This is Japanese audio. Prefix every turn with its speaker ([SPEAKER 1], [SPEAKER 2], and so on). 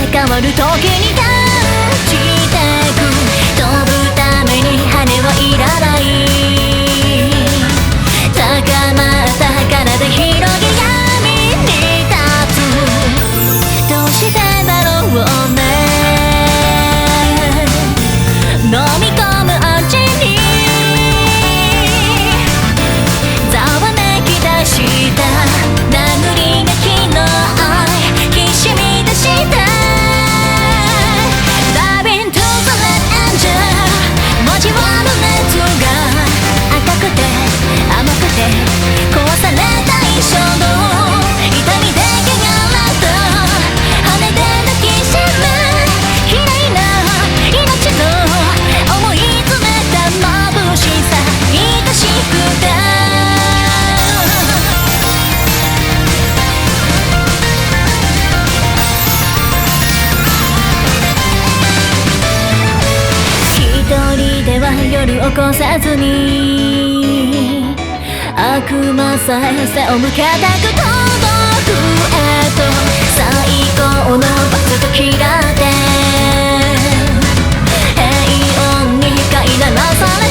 [SPEAKER 1] 変わる時に立ちてく飛ぶために羽はいらない高まった体広げ闇に立つどうしてだろうね飲み込むうちにざわめき出した殴り書きの愛きしみ出したDive into the red angel 交わる熱が赤くて甘くて壊された一生の痛みで汚れた羽で抱きしめ綺麗な命の思い詰めた眩しさ愛しくて一人では夜を越せずに悪魔さえ背を向けたく届く最高の罰と嫌って平穏に飼いならされ